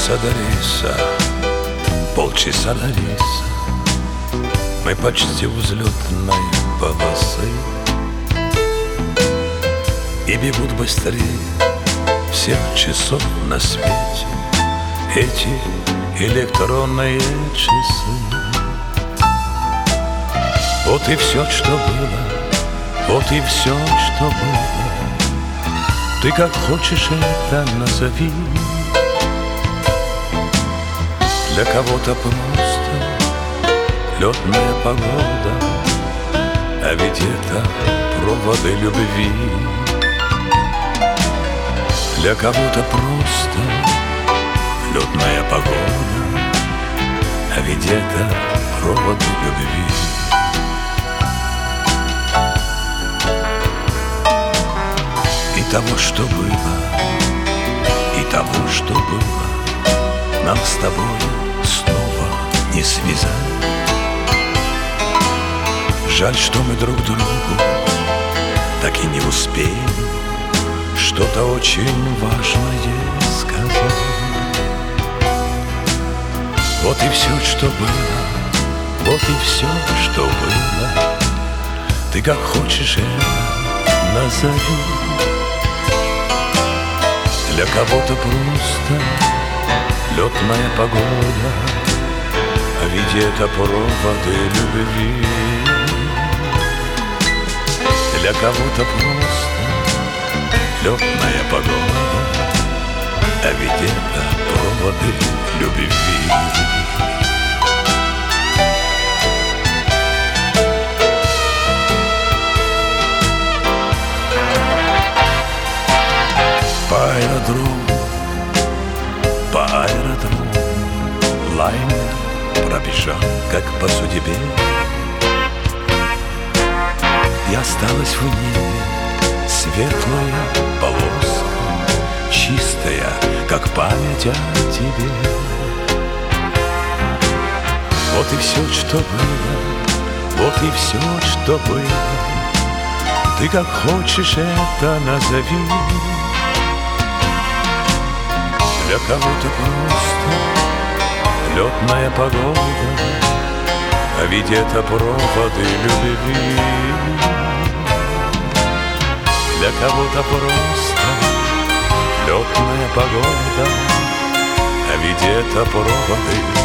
Полчаса до рейса, полчаса до рейса, мы почти у взлетной полосы. И бегут быстрее всех часов на свете эти электронные часы. Вот и все, что было, вот и все, что было. Ты как хочешь это назови. Для кого-то просто летная погода, а ведь это проводы любви. Для кого-то просто летная погода, а ведь это проводы любви. И того, что было, и того, что было, нам с тобой снова не связать. Жаль, что мы друг другу так и не успели что-то очень важное сказать. Вот и все, что было, вот и все, что было. Ты как хочешь это назови. Для кого-то просто летная погода, а ведь это проводы любви. Для кого-то просто летная погода, а ведь это проводы любви. По аэродрому лайнер пробежал, как по судьбе, и осталась в небе светлая полоска, чистая, как память о тебе. Вот и все, что было, вот и все, что было. Ты как хочешь это назови. Для кого-то просто летная погода, а ведь это проводы любви. Для кого-то просто летная погода, а ведь это проводы